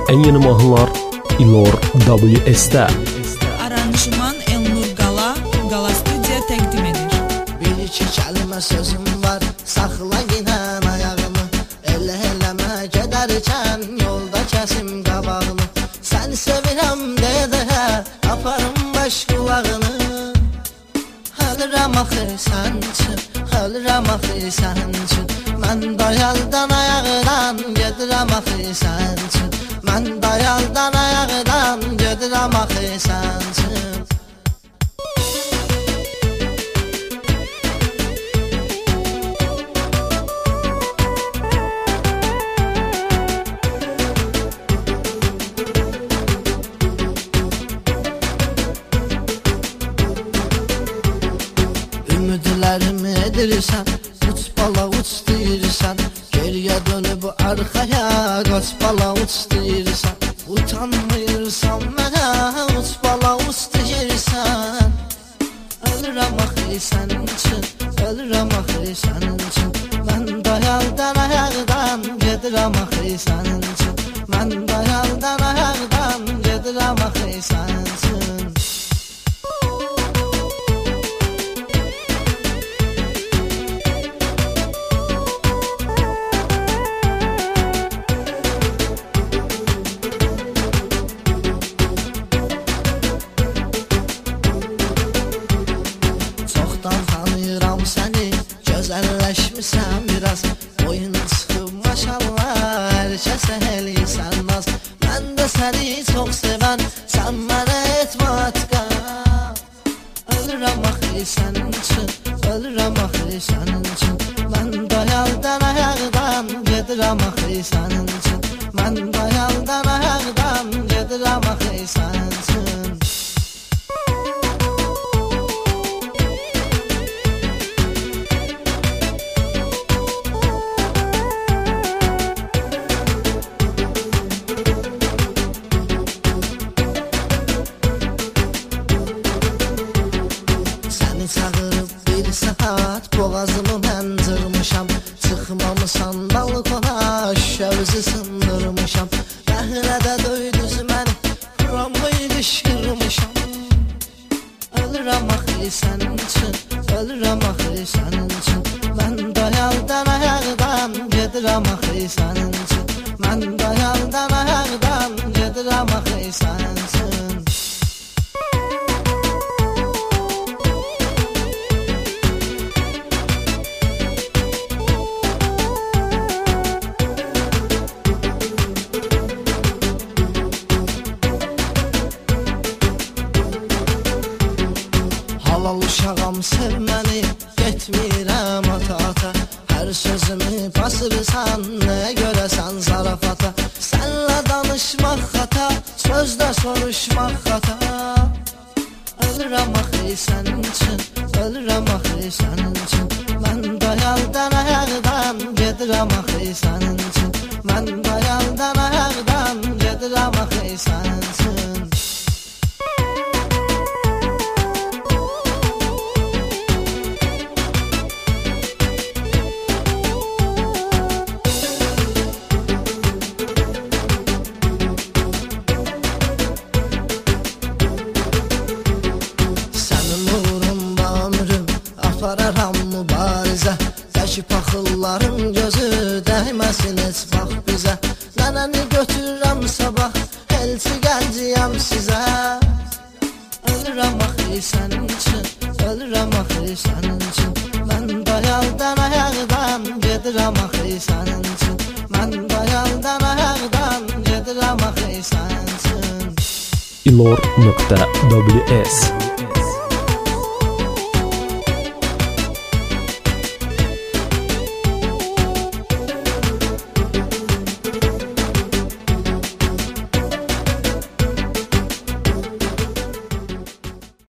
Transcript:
En yeni mahnılar İlor WS'də. Aranjman Elnur Qala, Qala Studiya təqdim edir. Bir iki kəlmə sözüm var, saxla ginən ayağımı. Eləmə gedərkən yolda kəsim qabağını. Səni sevirəm deyə aparım baş qulağını. Ölürəm axı sən üçün, ölürəm axı sən üçün. Mən dayaldan ayağıdan gedirəm axı sən üçün. Mən dayaldan ayağıdan gedirəm axı sən üçün. Ümidlərimi edirsən, uç bala uç deyirsən. Geriyə dönüb arxaya qaç bala uç deyirsən. Utanmırsan mənə uç bala uç deyirsən. Ölürəm axı sənin üçün, ölürəm axı sənin üçün. Mən dayaldan ayaqdan gedirəm axı sənin üçün. Mən dayaldan ayaqdan gedirəm axı sənin üçün. Tanıyıram səni, gözəlləşmirsən biraz. Boyun çıxıb maşallah, hər kəsə eləyirsən naz. Mən də səni çox sevən, sən mənə etmə atqan. Ölürəm axı sənin üçün, ölürəm axı sənin üçün. Mən dayaldan ayaqdan gedirəm axı sənin üçün. Mən dayaldan ayaqdan gedirəm axı sənin üçün. Çağırıb bir saat boğazımı mən cırmışam. Çıxmamısan balkona, şəvzi sındırmışam. Dəhrədə döydüz məni, rambayı qışqırmışam. Ölürəm axı sənin üçün, ölürəm axı sənin üçün. Mən dayaldan ayaqdan gedirəm axı sənin üçün. Mən dayaldan ayaqdan gedirəm axı sənin üçün. Halal uşağam sev məni, getmirəm ata-ata. Hər sözümü basırsan, nəyə görəsən zarafata. Sənlə danışmaq xata, sözdə soruşmaq xata. Ölürəm axı sənin üçün, ölürəm axı sənin üçün. Mən dayaldan ayaqdan gedirəm axı sənin üçün. Mən dayaldan ayaqdan gedirəm axı sənin üçün. Apararam mübarizə, təkib axılların gözü dəyməsin heç bax bizə. Nənəni götürürəm sabah, elçi gənciyəm sizə. Ölürəm axı sənin üçün, ölürəm axı sənin üçün. Mən dayaldan ayaqdan gedirəm axı sənin üçün. Mən dayaldan ayaqdan gedirəm axı sənin üçün. İlor.ws